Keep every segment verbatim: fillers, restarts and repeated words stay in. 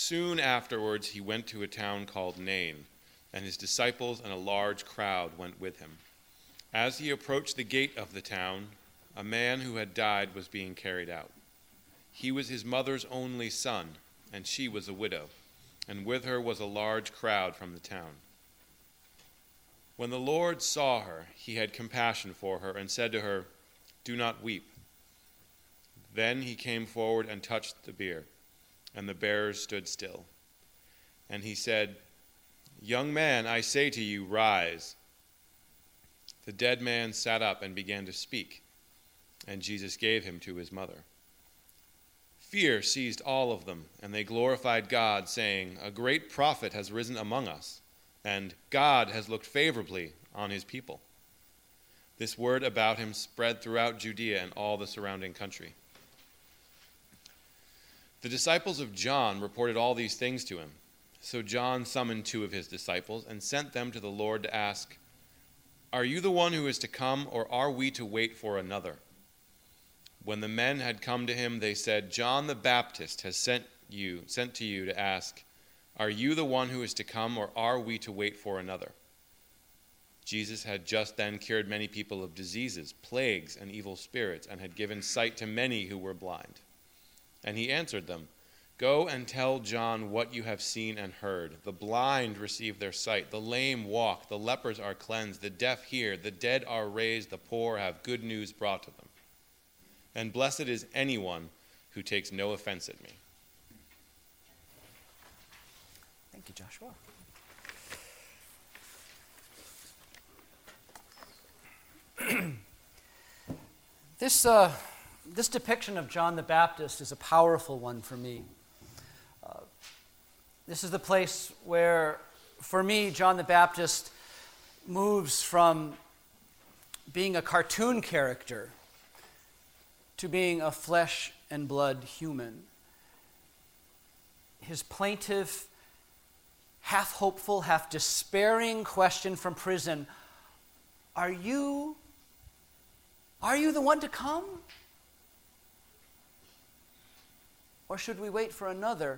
Soon afterwards he went to a town called Nain, and his disciples and a large crowd went with him. As he approached the gate of the town, a man who had died was being carried out. He was his mother's only son, and she was a widow, and with her was a large crowd from the town. When the Lord saw her, he had compassion for her and said to her, "Do not weep." Then he came forward and touched the bier, and the bearers stood still. And he said, "Young man, I say to you, rise." The dead man sat up and began to speak, and Jesus gave him to his mother. Fear seized all of them, and they glorified God, saying, "A great prophet has risen among us, and God has looked favorably on his people." This word about him spread throughout Judea and all the surrounding country. The disciples of John reported all these things to him. So John summoned two of his disciples and sent them to the Lord to ask, "Are you the one who is to come, or are we to wait for another?" When the men had come to him, they said, "John the Baptist has sent you, sent to you to ask, 'Are you the one who is to come, or are we to wait for another?'" Jesus had just then cured many people of diseases, plagues, and evil spirits, and had given sight to many who were blind. And he answered them, "Go and tell John what you have seen and heard. The blind receive their sight, the lame walk, the lepers are cleansed, the deaf hear, the dead are raised, the poor have good news brought to them. And blessed is anyone who takes no offense at me." Thank you, Joshua. this, uh, this depiction of John the Baptist is a powerful one for me. Uh, this is the place where, for me, John the Baptist moves from being a cartoon character to being a flesh and blood human. His plaintive, half hopeful, half despairing question from prison, Are you, are you the one to come? Or should we wait for another?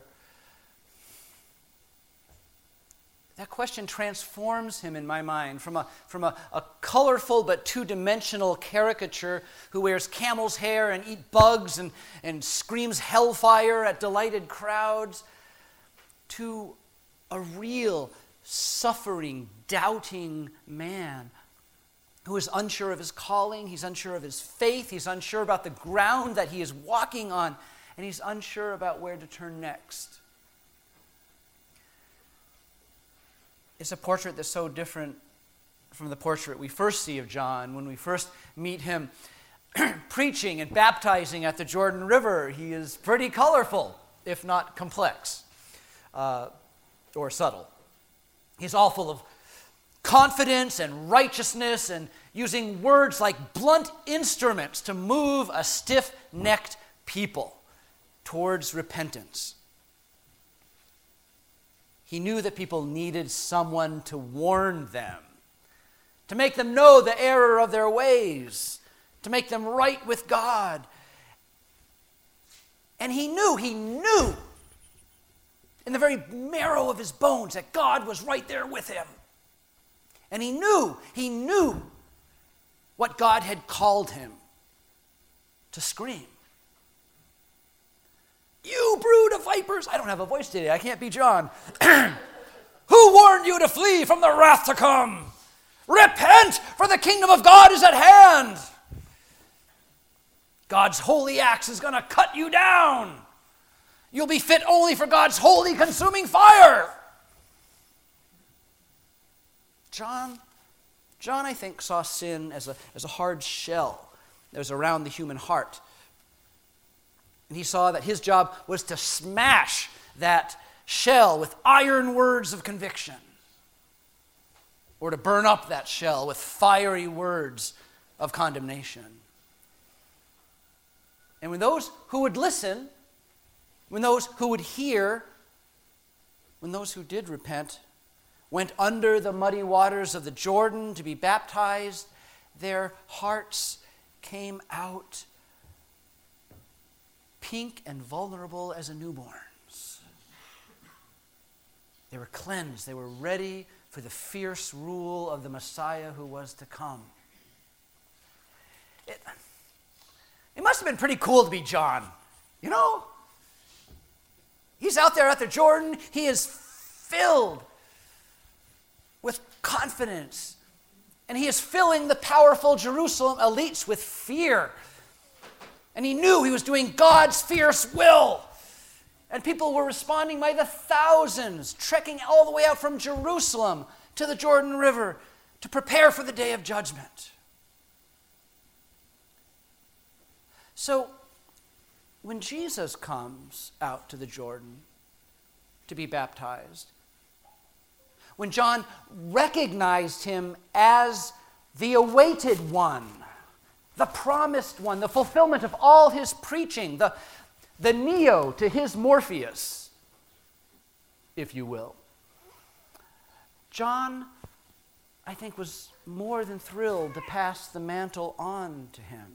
That question transforms him in my mind from a, from a, a colorful but two-dimensional caricature who wears camel's hair and eats bugs and, and screams hellfire at delighted crowds to a real, suffering, doubting man who is unsure of his calling, he's unsure of his faith, he's unsure about the ground that he is walking on, and he's unsure about where to turn next. It's a portrait that's so different from the portrait we first see of John when we first meet him preaching and baptizing at the Jordan River. He is pretty colorful, if not complex uh, or subtle. He's all full of confidence and righteousness and using words like blunt instruments to move a stiff-necked people towards repentance. He knew that people needed someone to warn them, to make them know the error of their ways, to make them right with God. And he knew, he knew in the very marrow of his bones that God was right there with him. And he knew, he knew what God had called him to scream. You brood of vipers. I don't have a voice today. I can't be John. Who warned you to flee from the wrath to come? Repent, for the kingdom of God is at hand. God's holy axe is going to cut you down. You'll be fit only for God's holy consuming fire. John, John, I think, saw sin as a, as a hard shell that was around the human heart. And he saw that his job was to smash that shell with iron words of conviction, or to burn up that shell with fiery words of condemnation. And when those who would listen, when those who would hear, when those who did repent went under the muddy waters of the Jordan to be baptized, their hearts came out pink and vulnerable as a newborn's. They were cleansed. They were ready for the fierce rule of the Messiah who was to come. It, it must have been pretty cool to be John, you know? He's out there at the Jordan. He is filled with confidence. And he is filling the powerful Jerusalem elites with fear. And he knew he was doing God's fierce will. And people were responding by the thousands, trekking all the way out from Jerusalem to the Jordan River to prepare for the day of judgment. So, when Jesus comes out to the Jordan to be baptized, when John recognized him as the awaited one, the promised one, the fulfillment of all his preaching, the, the Neo to his Morpheus, if you will, John, I think, was more than thrilled to pass the mantle on to him.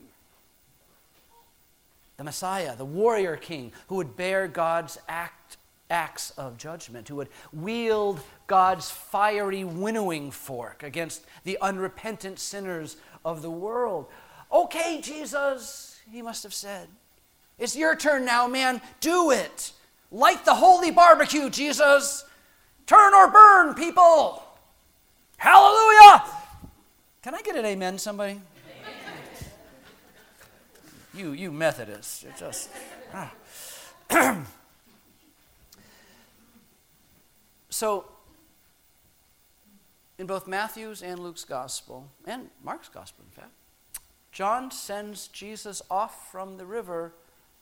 The Messiah, the warrior king, who would bear God's act, acts of judgment, who would wield God's fiery winnowing fork against the unrepentant sinners of the world. Okay, Jesus, he must have said. It's your turn now, man. Do it. Light the holy barbecue, Jesus. Turn or burn, people. Hallelujah. Can I get an amen, somebody? You, you Methodists, you're just... Ah. So, in both Matthew's and Luke's gospel, and Mark's gospel, in fact, John sends Jesus off from the river,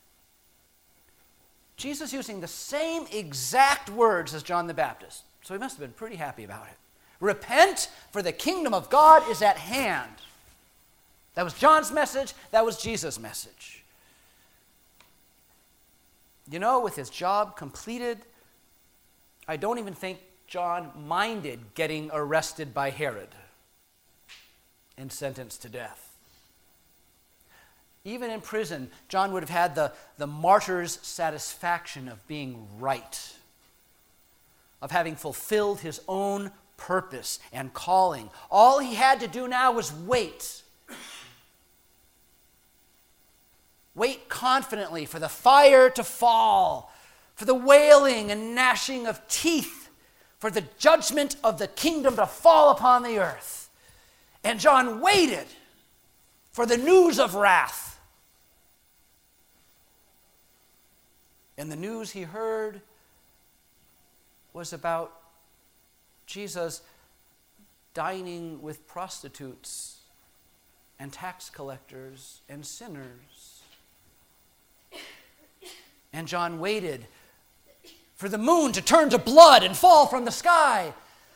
Jesus using the same exact words as John the Baptist. So he must have been pretty happy about it. Repent, for the kingdom of God is at hand. That was John's message. That was Jesus' message. You know, with his job completed, I don't even think John minded getting arrested by Herod and sentenced to death. Even in prison, John would have had the, the martyr's satisfaction of being right, of having fulfilled his own purpose and calling. All he had to do now was wait. Wait confidently for the fire to fall, for the wailing and gnashing of teeth, for the judgment of the kingdom to fall upon the earth. And John waited for the news of wrath. And the news he heard was about Jesus dining with prostitutes and tax collectors and sinners. And John waited for the moon to turn to blood and fall from the sky.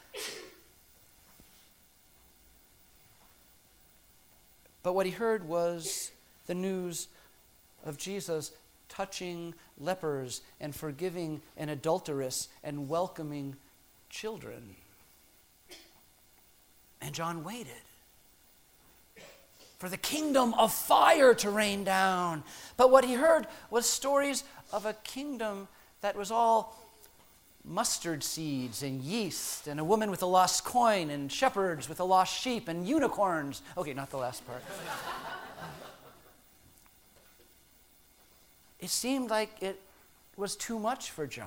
But what he heard was the news of Jesus touching lepers and forgiving an adulteress and welcoming children. And John waited for the kingdom of fire to rain down. But what he heard was stories of a kingdom that was all mustard seeds and yeast and a woman with a lost coin and shepherds with a lost sheep and unicorns. Okay, not the last part. It seemed like it was too much for John.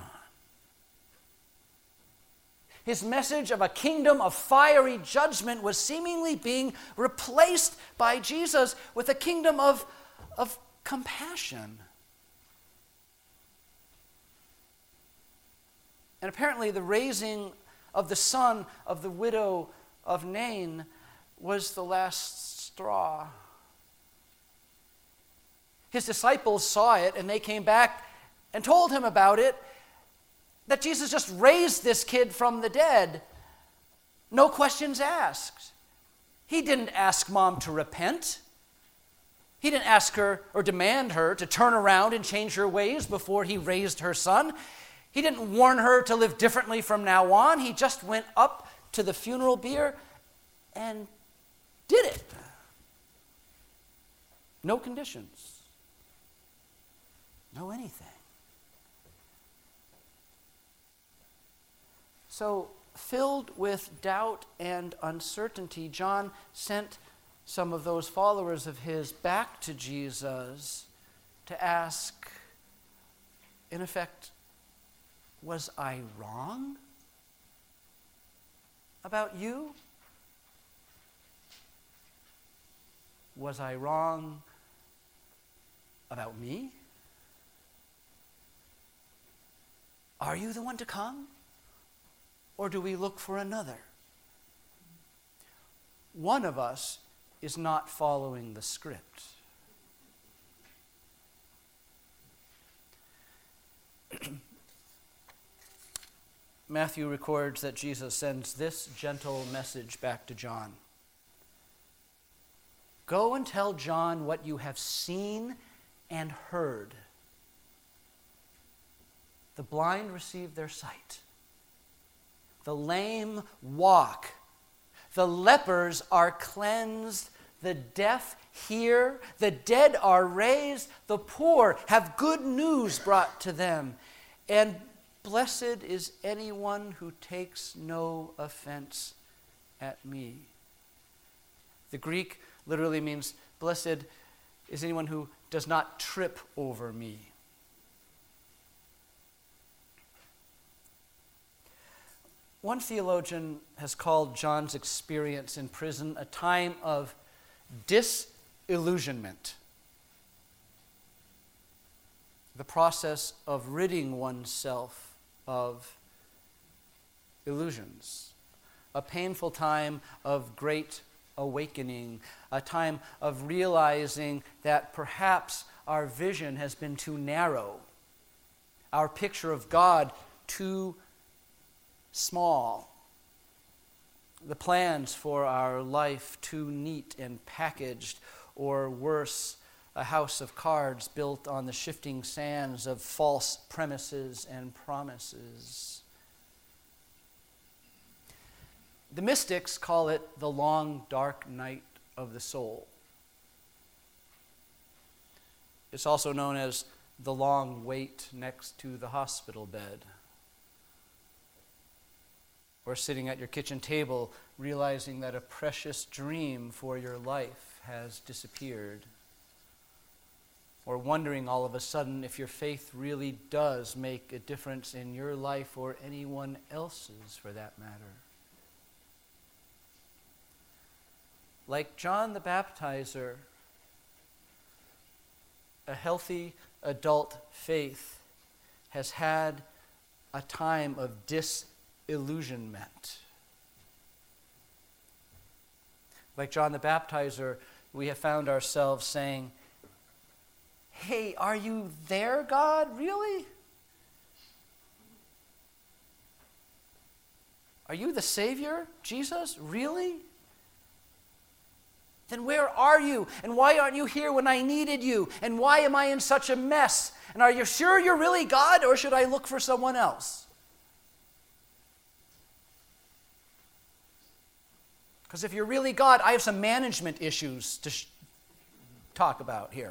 His message of a kingdom of fiery judgment was seemingly being replaced by Jesus with a kingdom of, of compassion. And apparently the raising of the son of the widow of Nain was the last straw. His disciples saw it and they came back and told him about it, that Jesus just raised this kid from the dead. No questions asked. He didn't ask mom to repent. He didn't ask her or demand her to turn around and change her ways before he raised her son. He didn't warn her to live differently from now on. He just went up to the funeral bier and did it. No conditions. No anything. So, filled with doubt and uncertainty, John sent some of those followers of his back to Jesus to ask, in effect, was I wrong about you? Was I wrong about me? Are you the one to come? Or do we look for another? One of us is not following the script. Matthew records that Jesus sends this gentle message back to John. Go and tell John what you have seen and heard. The blind receive their sight. The lame walk. The lepers are cleansed. The deaf hear. The dead are raised. The poor have good news brought to them. And blessed is anyone who takes no offense at me. The Greek literally means, blessed is anyone who does not trip over me. One theologian has called John's experience in prison a time of disillusionment, the process of ridding oneself of illusions, a painful time of great awakening, a time of realizing that perhaps our vision has been too narrow, our picture of God too small, the plans for our life too neat and packaged, or worse, a house of cards built on the shifting sands of false premises and promises. The mystics call it the long, dark night of the soul. It's also known as the long wait next to the hospital bed, or sitting at your kitchen table realizing that a precious dream for your life has disappeared, or wondering all of a sudden if your faith really does make a difference in your life or anyone else's for that matter. Like John the Baptizer, a healthy adult faith has had a time of disillusionment. Like John the Baptizer, we have found ourselves saying, hey, are you there, God? Really? Are you the Savior, Jesus? Really? Then where are you? And why aren't you here when I needed you? And why am I in such a mess? And are you sure you're really God, or should I look for someone else? Because if you're really God, I have some management issues to sh- talk about here.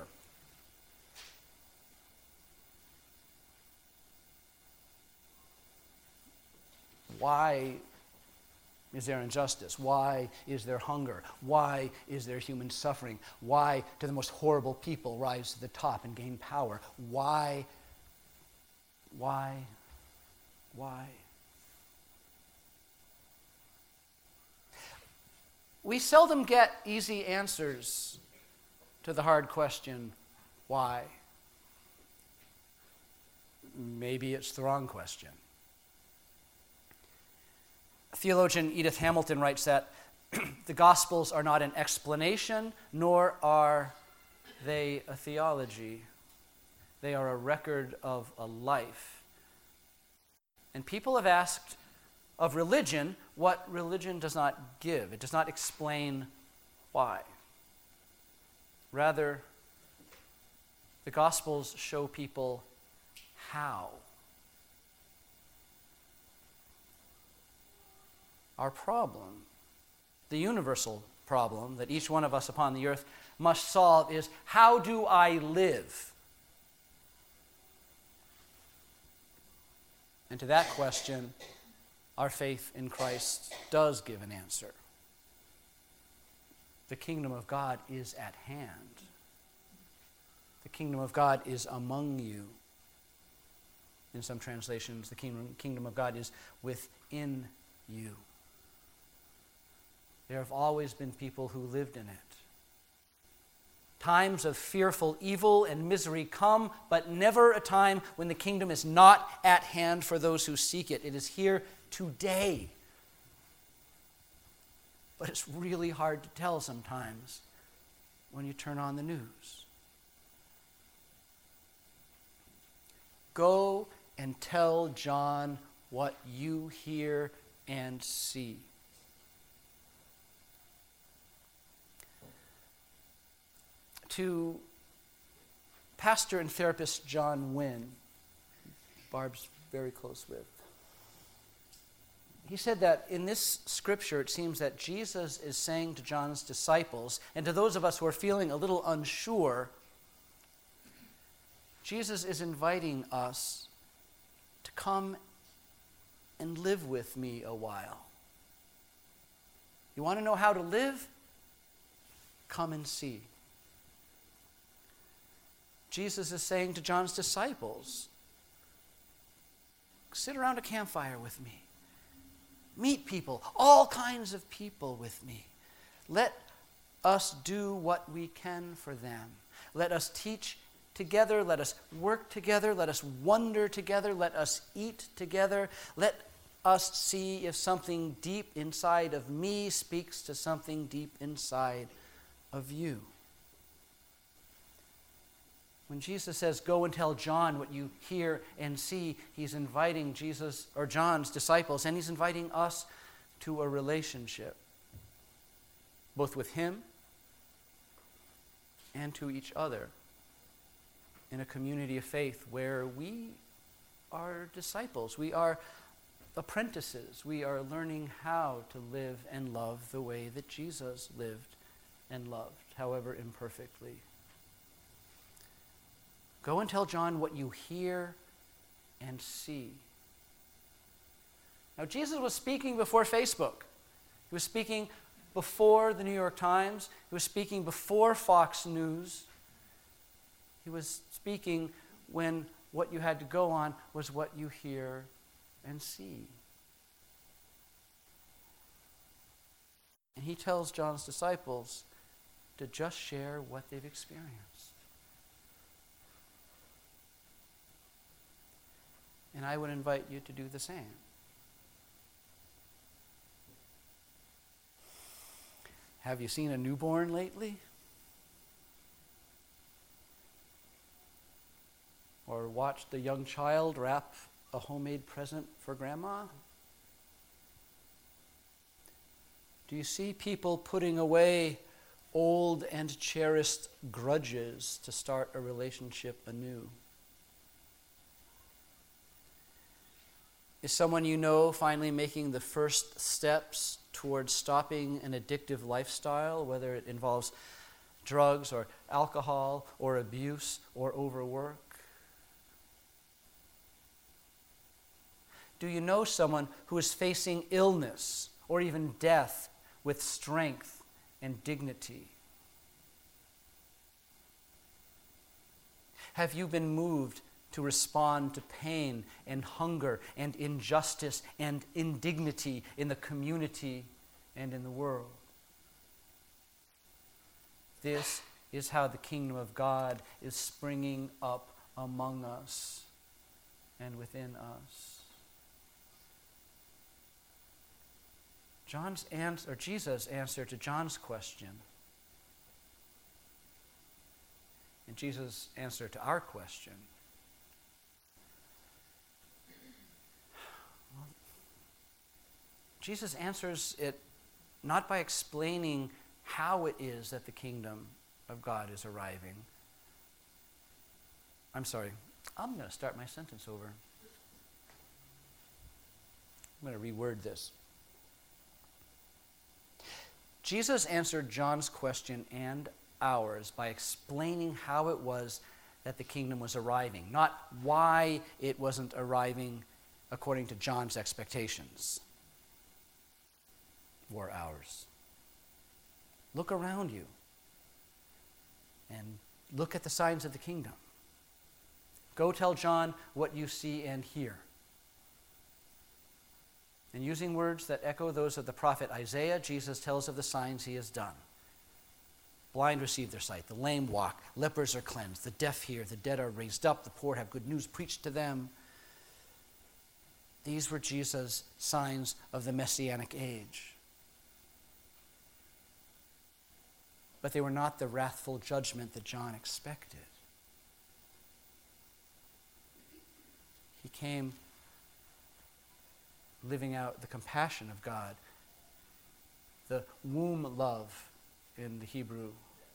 Why is there injustice? Why is there hunger? Why is there human suffering? Why do the most horrible people rise to the top and gain power? Why? Why? Why? We seldom get easy answers to the hard question, why? Maybe it's the wrong question. Theologian Edith Hamilton writes that the Gospels are not an explanation, nor are they a theology. They are a record of a life. And people have asked of religion what religion does not give. It does not explain why. Rather, the Gospels show people how. Our problem, the universal problem that each one of us upon the earth must solve, is how do I live? And to that question, our faith in Christ does give an answer. The kingdom of God is at hand. The kingdom of God is among you. In some translations, the kingdom, kingdom of God is within you. There have always been people who lived in it. Times of fearful evil and misery come, but never a time when the kingdom is not at hand for those who seek it. It is here today. But it's really hard to tell sometimes when you turn on the news. Go and tell John what you hear and see. To pastor and therapist John Wynne, Barb's very close with, he said that in this scripture it seems that Jesus is saying to John's disciples, and to those of us who are feeling a little unsure, Jesus is inviting us to come and live with me a while. You want to know how to live? Come and see. Jesus is saying to John's disciples, sit around a campfire with me. Meet people, all kinds of people with me. Let us do what we can for them. Let us teach together. Let us work together. Let us wonder together. Let us eat together. Let us see if something deep inside of me speaks to something deep inside of you. When Jesus says, go and tell John what you hear and see, he's inviting Jesus or John's disciples, and he's inviting us to a relationship, both with him and to each other, in a community of faith where we are disciples. We are apprentices. We are learning how to live and love the way that Jesus lived and loved, however imperfectly. Go and tell John what you hear and see. Now, Jesus was speaking before Facebook. He was speaking before the New York Times. He was speaking before Fox News. He was speaking when what you had to go on was what you hear and see. And he tells John's disciples to just share what they've experienced. And I would invite you to do the same. Have you seen a newborn lately? Or watched a young child wrap a homemade present for grandma? Do you see people putting away old and cherished grudges to start a relationship anew? Is someone you know finally making the first steps towards stopping an addictive lifestyle, whether it involves drugs or alcohol or abuse or overwork? Do you know someone who is facing illness or even death with strength and dignity? Have you been moved to respond to pain and hunger and injustice and indignity in the community and in the world? This is how the kingdom of God is springing up among us and within us. John's answer, or Jesus' answer to John's question, and Jesus' answer to our question, Jesus answers it not by explaining how it is that the kingdom of God is arriving. I'm sorry, I'm going to start my sentence over. I'm going to reword this. Jesus answered John's question and ours by explaining how it was that the kingdom was arriving, not why it wasn't arriving according to John's expectations. were ours. Look around you and look at the signs of the kingdom. Go tell John what you see and hear. And using words that echo those of the prophet Isaiah, Jesus tells of the signs he has done. Blind receive their sight, the lame walk, lepers are cleansed, the deaf hear, the dead are raised up, the poor have good news preached to them. These were Jesus' signs of the Messianic age. But they were not the wrathful judgment that John expected. He came living out the compassion of God, the womb love in the Hebrew.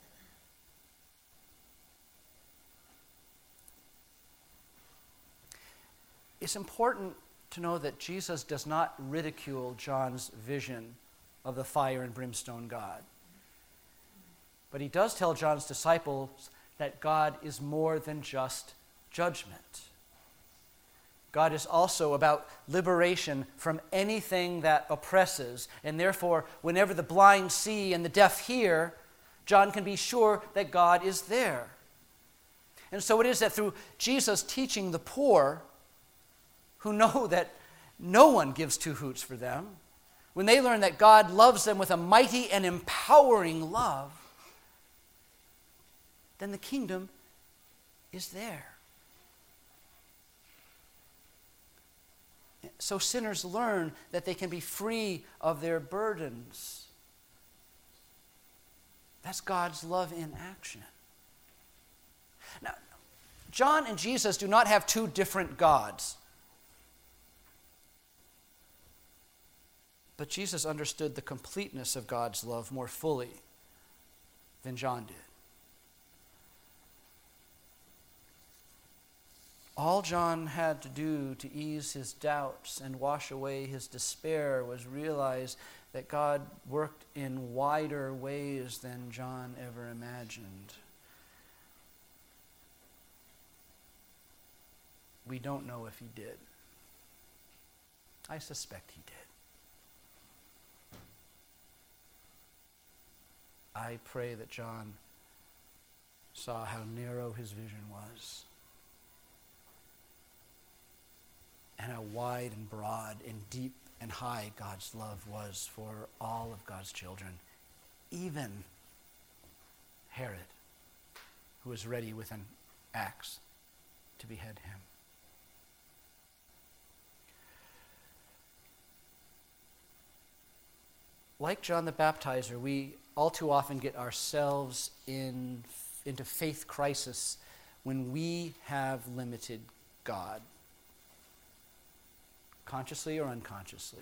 It's important to know that Jesus does not ridicule John's vision of the fire and brimstone God. But he does tell John's disciples that God is more than just judgment. God is also about liberation from anything that oppresses. And therefore, whenever the blind see and the deaf hear, John can be sure that God is there. And so it is that through Jesus teaching the poor, who know that no one gives two hoots for them, when they learn that God loves them with a mighty and empowering love, then the kingdom is there. So sinners learn that they can be free of their burdens. That's God's love in action. Now, John and Jesus do not have two different gods. But Jesus understood the completeness of God's love more fully than John did. All John had to do to ease his doubts and wash away his despair was realize that God worked in wider ways than John ever imagined. We don't know if he did. I suspect he did. I pray that John saw how narrow his vision was, and how wide and broad and deep and high God's love was for all of God's children, even Herod, who was ready with an axe to behead him. Like John the Baptizer, we all too often get ourselves in, into faith crisis when we have limited God, consciously or unconsciously.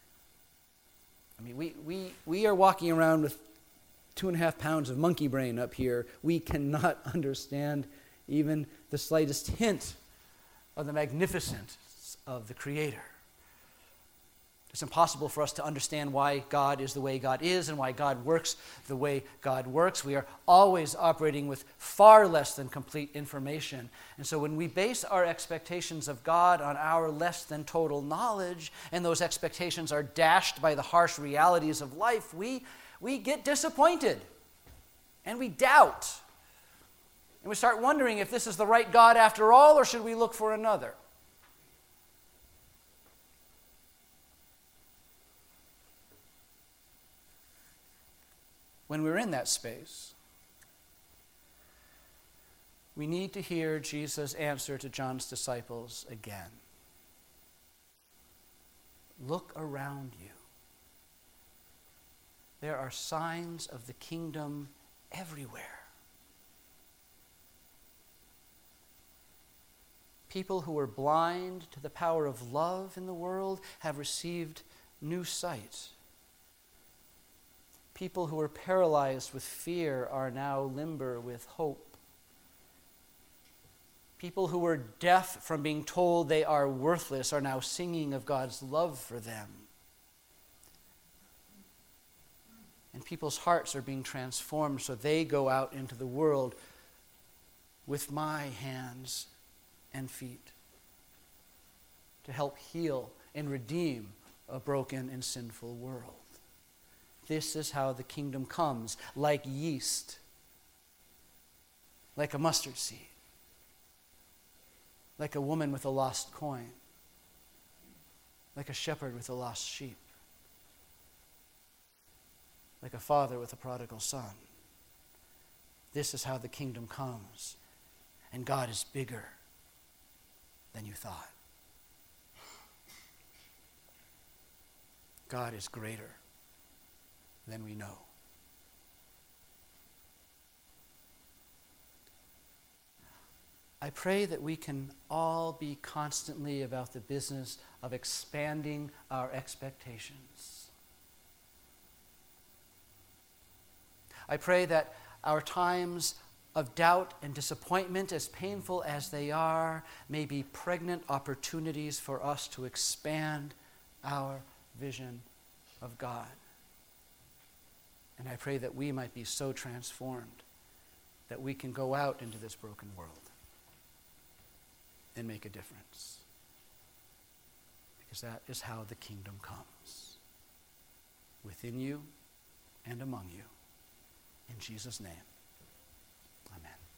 I mean, we, we, we are walking around with two and a half pounds of monkey brain up here. We cannot understand even the slightest hint of the magnificence of the Creator. It's impossible for us to understand why God is the way God is and why God works the way God works. We are always operating with far less than complete information. And so when we base our expectations of God on our less than total knowledge, and those expectations are dashed by the harsh realities of life, we, we get disappointed and we doubt. And we start wondering if this is the right God after all, or should we look for another? When we're in that space, we need to hear Jesus' answer to John's disciples again. Look around you. There are signs of the kingdom everywhere. People who were blind to the power of love in the world have received new sight. People who were paralyzed with fear are now limber with hope. People who were deaf from being told they are worthless are now singing of God's love for them. And people's hearts are being transformed so they go out into the world with my hands and feet to help heal and redeem a broken and sinful world. This is how the kingdom comes, like yeast, like a mustard seed, like a woman with a lost coin, like a shepherd with a lost sheep, like a father with a prodigal son. This is how the kingdom comes, and God is bigger than you thought. God is greater than we know. I pray that we can all be constantly about the business of expanding our expectations. I pray that our times of doubt and disappointment, as painful as they are, may be pregnant opportunities for us to expand our vision of God. And I pray that we might be so transformed that we can go out into this broken world and make a difference. Because that is how the kingdom comes. Within you and among you. In Jesus' name, amen.